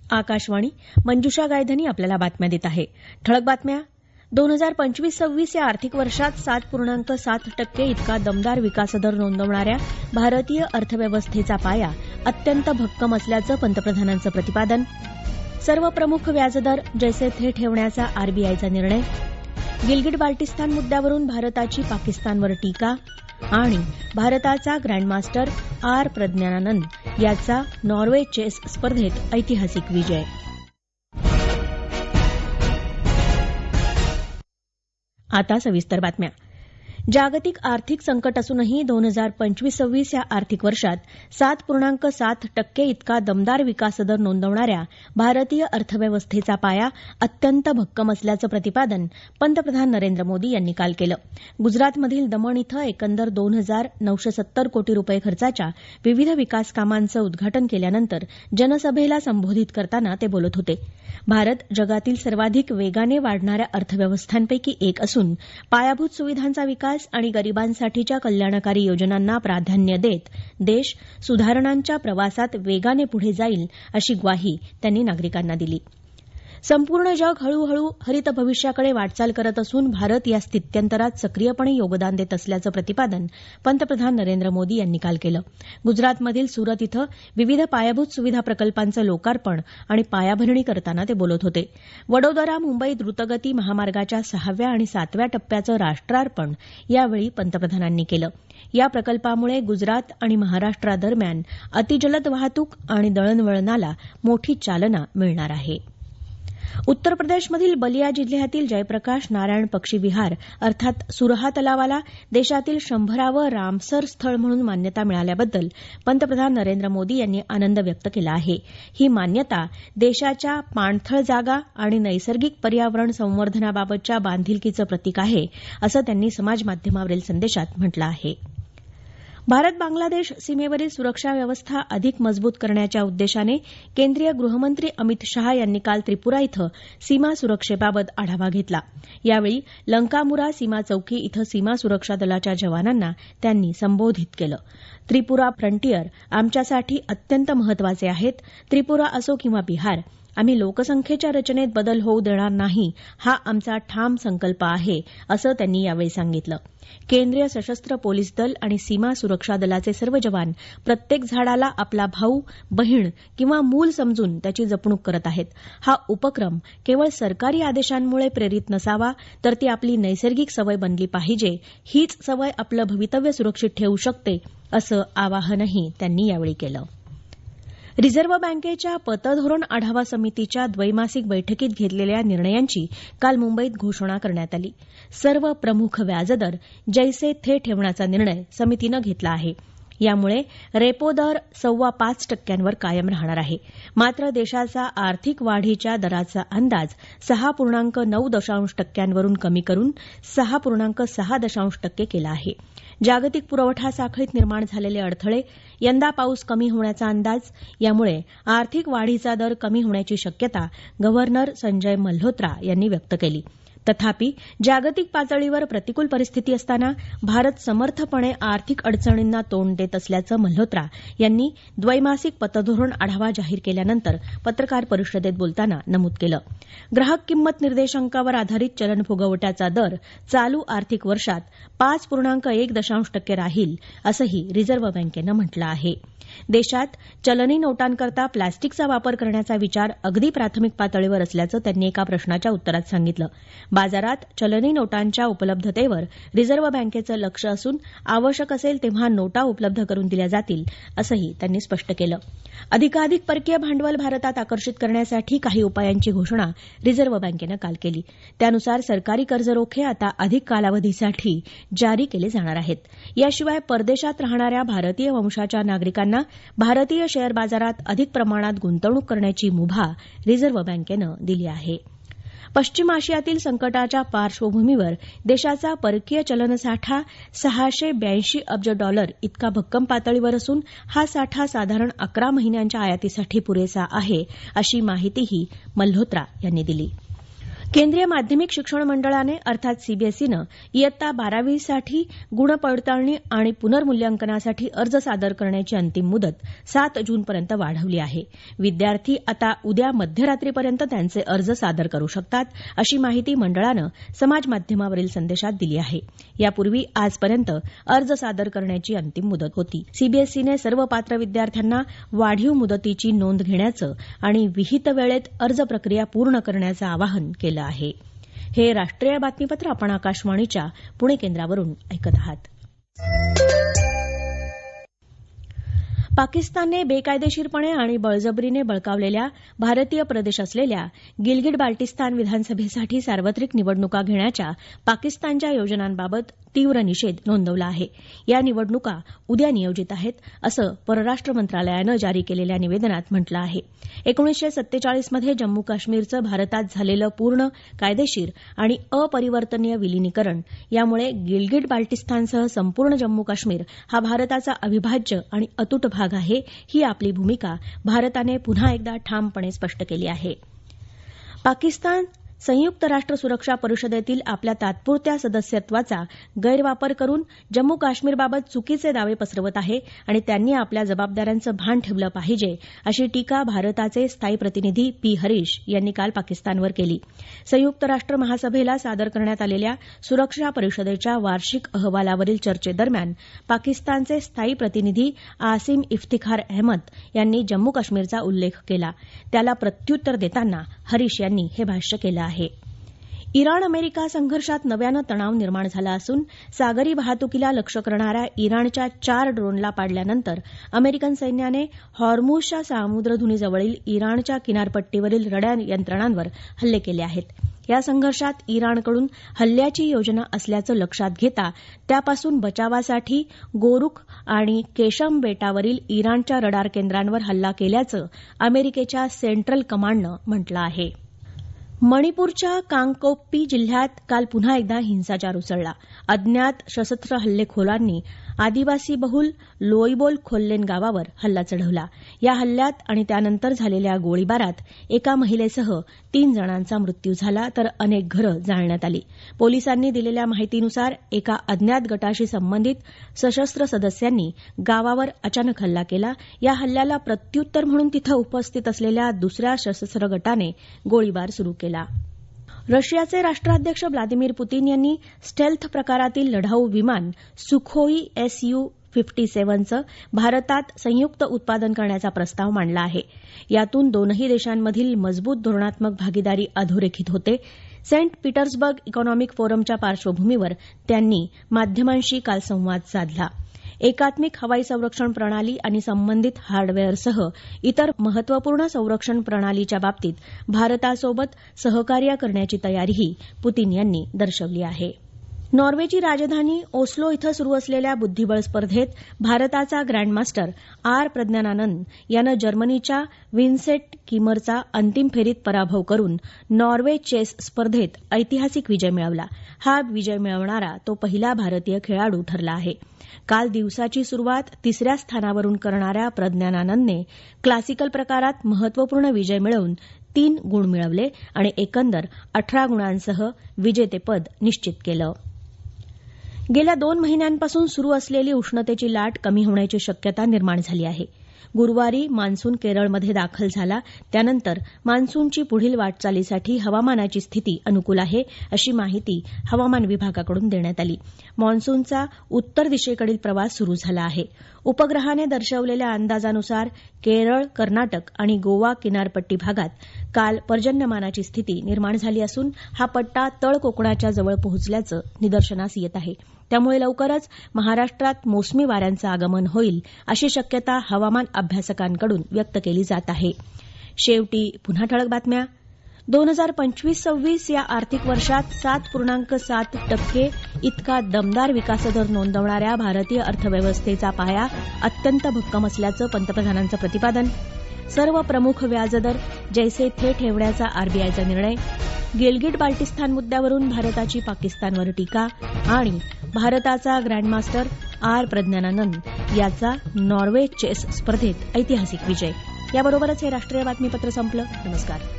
आकाशवाणी. मंजुषा गायधनी आपल्याला बातम्या देत आहे. ठळक बातम्या. 2025-26 या आर्थिक वर्षात 7.7% इतका दमदार विकासदर नोंदवणाऱ्या भारतीय अर्थव्यवस्थेचा पाया अत्यंत भक्कम असल्याचं पंतप्रधानांचं प्रतिपादन. सर्व प्रमुख व्याजदर जैसे थे ठेवण्याचा आरबीआयचा निर्णय. गिलगिट बाल्टिस्तान मुद्द्यावरून भारताची पाकिस्तानवर टीका. आणि भारताचा ग्रँडमास्टर आर प्रज्ञानंद याचा नॉर्वे चेस स्पर्धेत ऐतिहासिक विजय. आता सविस्तर बातम्या. जागतिक आर्थिक संकट असूनही 2025-26 या आर्थिक वर्षात 7.7% इतका दमदार विकासदर नोंदवणाऱ्या भारतीय अर्थव्यवस्थेचा पाया अत्यंत भक्कम असल्याचं प्रतिपादन पंतप्रधान नरेंद्र मोदी यांनी काल केलं. गुजरातमधील दमण इथं एकंदर 2,970 कोटी रुपये खर्चाच्या विविध विकास कामांचं उद्घाटन केल्यानंतर जनसभेला संबोधित करताना ते बोलत होते. भारत जगातील सर्वाधिक वेगाने वाढणाऱ्या अर्थव्यवस्थांपैकी एक असून पायाभूत सुविधांचा विकास आणि गरिबांसाठीच्या कल्याणकारी योजनांना प्राधान्य देत देश सुधारणांच्या प्रवासात वेगाने पुढे जाईल अशी ग्वाही त्यांनी नागरिकांना दिली. संपूर्ण जग हळूहळू हरित भविष्याकडे वाटचाल करत असून भारत या स्थित्यंतरात सक्रियपणे योगदान देत असल्याचं प्रतिपादन पंतप्रधान नरेंद्र मोदी यांनी काल केलं. गुजरातमधील सुरत इथं विविध पायाभूत सुविधा प्रकल्पांचं लोकार्पण आणि पायाभरणी करताना ते बोलत होते. वडोदरा मुंबई द्रुतगती महामार्गाच्या 6व्या आणि 7व्या टप्प्याचं राष्ट्रार्पण यावेळी पंतप्रधानांनी केलं. या प्रकल्पामुळे गुजरात आणि महाराष्ट्रादरम्यान अतिजलद वाहतूक आणि दळणवळणाला मोठी चालना मिळणार आहे. उत्तर प्रदेशमधील बलिया जिल्ह्यातील जयप्रकाश नारायण पक्षी विहार अर्थात सुरहा तलावाला देशातील 100वे रामसर स्थळ म्हणून मान्यता मिळाल्याबद्दल पंतप्रधान नरेंद्र मोदी यांनी आनंद व्यक्त केला आहे. ही मान्यता देशाच्या पाणथळ जागा आणि नैसर्गिक पर्यावरण संवर्धनाबाबतच्या बांधिलकीचं प्रतीक आहे असं त्यांनी समाजमाध्यमावरील संदेशात म्हटलं आहे. भारत बांगलादेश सीमेवरील सुरक्षा व्यवस्था अधिक मजबूत करण्याच्या उद्देशाने केंद्रीय गृहमंत्री अमित शहा यांनी काल त्रिपुरा इथं सीमा सुरक्षेबाबत आढावा घेतला. यावेळी लंकामुरा सीमा चौकी इथं सीमा सुरक्षा दलाच्या जवानांना त्यांनी संबोधित केलं. त्रिपुरा फ्रंटियर आमच्यासाठी अत्यंत महत्वाचे आहेत. त्रिपुरा असो किंवा बिहार, आम्ही लोकसंख्येच्या रचनेत बदल होऊ देणार नाही हा आमचा ठाम संकल्प आहे असं त्यांनी यावेळी सांगितलं. केंद्रीय सशस्त्र पोलीस दल आणि सीमा सुरक्षा दलाचे सर्व जवान प्रत्येक झाडाला आपला भाऊ, बहीण किंवा मूल समजून त्याची जपणूक करत आहेत. हा उपक्रम केवळ सरकारी आदेशांमुळे प्रेरित नसावा तर ती आपली नैसर्गिक सवय बनली पाहिजे. हीच सवय आपलं भवितव्य सुरक्षित ठेवू शकते असं आवाहनही त्यांनी यावेळी केलं. रिझर्व्ह बँकेच्या पतधोरण आढावा समितीच्या द्वैमासिक बैठकीत घेतलेल्या निर्णयांची काल मुंबईत घोषणा करण्यात आली. सर्व प्रमुख व्याजदर जैसे थे ठेवण्याचा निर्णय समितीनं घेतला आहे. यामुळे रेपो दर 5.25% कायम राहणार आहे. मात्र देशाचा आर्थिक वाढीच्या दराचा अंदाज 6.9% वरून कमी करून 6.6% केला आहे. जागतिक पुरवठा साखळीत निर्माण झालेले अडथळे, यंदा पाऊस कमी होण्याचा अंदाज यामुळे आर्थिक वाढीचा दर कमी होण्याची शक्यता गव्हर्नर संजय मल्होत्रा यांनी व्यक्त केली. तथापि जागतिक पातळीवर प्रतिकूल परिस्थिती असताना भारत समर्थपणे आर्थिक अडचणींना तोंड देत असल्याचं मल्होत्रा यांनी द्वैमासिक पतधोरण आढावा जाहीर केल्यानंतर पत्रकार परिषदेत बोलताना नमूद केलं. ग्राहक किंमत निर्देशांकावर आधारित चलन फुगवट्याचा दर चालू आर्थिक वर्षात 5.1% राहील असंही रिझर्व्ह बँकेनं म्हटलं आहे. देशात चलनी नोटांकरता प्लॅस्टिकचा वापर करण्याचा विचार अगदी प्राथमिक पातळीवर असल्याचं त्यांनी एका प्रश्नाच्या उत्तरात सांगितलं. बाजारात चलनी नोटांच्या उपलब्धतेवर रिझर्व्ह बँकेचं लक्ष असून आवश्यक असेल तेव्हा नोटा उपलब्ध करून दिल्या जातील असंही त्यांनी स्पष्ट केलं. अधिकाधिक परकीय भांडवल भारतात आकर्षित करण्यासाठी काही उपायांची घोषणा रिझर्व्ह बँकेनं काल केली. त्यानुसार सरकारी कर्ज रोखे आता अधिक कालावधीसाठी जारी केले जाणार आहेत. याशिवाय परदेशात राहणाऱ्या भारतीय वंशाच्या नागरिकांना भारतीय शेअर बाजारात अधिक प्रमाणात गुंतवणूक करण्याची मुभा रिझर्व्ह बँकेनं दिली आहे. पश्चिम आशियातील संकटाच्या पार्श्वभूमीवर देशाचा परकीय चलनसाठा $682 अब्ज इतका भक्कम पातळीवर असून हा साठा साधारण 11 महिन्यांच्या आयातीसाठी पुरेसा आहे अशी माहितीही मल्होत्रा यांनी दिली. केंद्रीय माध्यमिक शिक्षण मंडळाने अर्थात सीबीएसईनं इयत्ता 12वीसाठी गुणपडताळणी आणि पुनर्मूल्यांकनासाठी अर्ज सादर करण्याची अंतिम मुदत 7 जूनपर्यंत वाढवली आहे. विद्यार्थी आता उद्या मध्यरात्रीपर्यंत त्यांचे अर्ज सादर करू शकतात, अशी माहिती मंडळानं समाजमाध्यमावरील संदेशात दिली आहे. यापूर्वी आजपर्यंत अर्ज सादर करण्याची अंतिम मुदत होती. सीबीएसईने सर्व पात्र विद्यार्थ्यांना वाढीव मुदतीची नोंद घेण्याचं आणि विहित वेळेत अर्ज प्रक्रिया पूर्ण करण्याचं आवाहन केलं आहे. हे राष्ट्रीय बातमीपत्र आपण आकाशवाणीच्या पुणे केंद्रावरून ऐकत आहात. पाकिस्तानने बेकायदेशीरपणे आणि बळजबरीने बळकावलेल्या भारतीय प्रदेश असलेल्या गिलगिट बाल्टिस्तान विधानसभेसाठी सार्वत्रिक निवडणुका घेण्याच्या पाकिस्तानच्या योजनांबाबत तीव्र निषेध नोंदवला आहे. या निवडणुका उद्या नियोजित आहेत, असं परराष्ट्र मंत्रालयानं जारी केलेल्या निवेदनात म्हटलं आहे. 1947 मध्ये जम्मू काश्मीरचं भारतात झालेलं पूर्ण कायदेशीर आणि अपरिवर्तनीय विलीनीकरण यामुळे गिलगिट बाल्टिस्तानसह संपूर्ण जम्मू काश्मीर हा भारताचा अविभाज्य आणि अतूट भाग आहे, ही आपली भूमिका भारताने पुन्हा एकदा ठामपणे स्पष्ट केली आहे. पाकिस्तान संयुक्त राष्ट्र सुरक्षा परिषदेतील आपल्या तात्पुरत्या सदस्यत्वाचा गैरवापर करून जम्मू काश्मीरबाबत चुकीचे दावे पसरवत आहे आणि त्यांनी आपल्या जबाबदाऱ्यांचं भान ठेवलं पाहिजे, अशी टीका भारताचे स्थायी प्रतिनिधी पी हरीश यांनी काल पाकिस्तानवर केली. संयुक्त राष्ट्र महासभेला सादर करण्यात आलेल्या सुरक्षा परिषदेच्या वार्षिक अहवालावरील चर्चेदरम्यान पाकिस्तानचे स्थायी प्रतिनिधी आसिम इफ्तिखार अहमद यांनी जम्मू काश्मीरचा उल्लेख केला. त्याला प्रत्युत्तर देताना हरीश यांनी हे भाष्य केलं आहे. इराण अमेरिका संघर्षात नव्यानं तणाव निर्माण झाला असून सागरी वाहतुकीला लक्ष्य करणाऱ्या इराणच्या 4 ड्रोनला पाडल्यानंतर अमेरिकन सैन्याने हॉर्मुझच्या सामुद्रधुनीजवळील इराणच्या किनारपट्टीवरील रडार यंत्रणांवर हल्ले केले आहेत. या संघर्षात इराणकडून हल्ल्याची योजना असल्याचं लक्षात घेता त्यापासून बचावासाठी गोरुख आणि केशम बेटावरील इराणच्या रडार केंद्रांवर हल्ला केल्याचं अमेरिकेच्या सेंट्रल कमांडनं म्हटलं आहे. मणिपूरच्या कांगकोपी जिल्ह्यात काल पुन्हा एकदा हिंसाचार उसळला. अज्ञात सशस्त्र हल्लेखोरांनी आदिवासीबहुल लोईबोल खोल्लेन गावावर हल्ला चढवला. या हल्ल्यात आणि त्यानंतर झालेल्या गोळीबारात एका महिलेसह 3 जणांचा मृत्यू झाला, तर अनेक घरं जाळण्यात आली. पोलिसांनी दिलेल्या माहितीनुसार एका अज्ञात गटाशी संबंधित सशस्त्र सदस्यांनी गावावर अचानक हल्ला केला. या हल्ल्याला प्रत्युत्तर म्हणून तिथं उपस्थित असलेल्या दुसऱ्या सशस्त्र गटाने गोळीबार सुरू केला. रशियाचे राष्ट्राध्यक्ष व्लादिमीर पुतीन यांनी स्टेल्थ प्रकारातील लढाऊ विमान सुखोई SU-57चं भारतात संयुक्त उत्पादन करण्याचा प्रस्ताव मांडला आहे. यातून दोनही देशांमधील मजबूत धोरणात्मक भागीदारी अधोरेखित होते. सेंट पीटर्सबर्ग इकॉनॉमिक फोरमच्या पार्श्वभूमीवर त्यांनी माध्यमांशी काल संवाद साधला. एकात्मिक हवाई संरक्षण प्रणाली आणि संबंधित हार्डवेअरसह इतर महत्वपूर्ण संरक्षण प्रणालीच्या बाबतीत भारतासोबत सहकार्य करण्याची तयारीही पुतीन यांनी दर्शवली आहे. नॉर्वेची राजधानी ओस्लो इथं सुरू असलेल्या बुद्धिबळ स्पर्धेत भारताचा ग्रँडमास्टर आर प्रज्ञानानंद यानं जर्मनीच्या विन्सेंट किमरचा अंतिम फेरीत पराभव करून नॉर्वे चेस स्पर्धेत ऐतिहासिक विजय मिळवला. हा विजय मिळवणारा तो पहिला भारतीय खेळाडू ठरला आहे. काल दिवसाची सुरुवात 3ऱ्या स्थानावरून करणाऱ्या प्रज्ञानानंदने क्लासिकल प्रकारात महत्वपूर्ण विजय मिळवून 3 गुण मिळवले आणि एकंदर 18 गुणांसह विजेतेपद निश्चित केलं. गेल्या 2 महिन्यांपासून सुरू असलेली उष्णतेची लाट कमी होण्याची शक्यता निर्माण झाली आहे. गुरुवारी मान्सून केरळमध्ये दाखल झाला. त्यानंतर मान्सूनची पुढील वाटचालीसाठी हवामानाची स्थिती अनुकूल आहे, अशी माहिती हवामान विभागाकडून देण्यात आली. मान्सूनचा उत्तर दिशेकडील प्रवास सुरू झाला आहे. उपग्रहाने दर्शवलेल्या अंदाजानुसार केरळ, कर्नाटक आणि गोवा किनारपट्टी भागात काल पर्जन्यमानाची स्थिती निर्माण झाली असून हा पट्टा तळ कोकणाच्या जवळ पोहोचल्याचं निदर्शनास येत आहे. त्यामुळे लवकरच महाराष्ट्रात मोसमी वाऱ्यांचं आगमन होईल, अशी शक्यता हवामान अभ्यासकांकडून व्यक्त केली जात आहे. शेवटी पुन्हा ठळक बातम्या. 2025-26 या आर्थिक वर्षात 7.7% इतका दमदार विकासदर नोंदवणाऱ्या भारतीय अर्थव्यवस्थेचा पाया अत्यंत भक्कम असल्याचं पंतप्रधानांचं प्रतिपादन. सर्व प्रमुख व्याजदर जैसे थे ठेवण्याचा आरबीआयचा निर्णय. गिलगिट बाल्टिस्तान मुद्द्यावरून भारताची पाकिस्तानवर टीका आणि भारताचा ग्रँडमास्टर आर प्रज्ञानानंद याचा नॉर्वे चेस स्पर्धेत ऐतिहासिक विजय. याबरोबरच हे राष्ट्रीय बातमीपत्र संपलं. नमस्कार.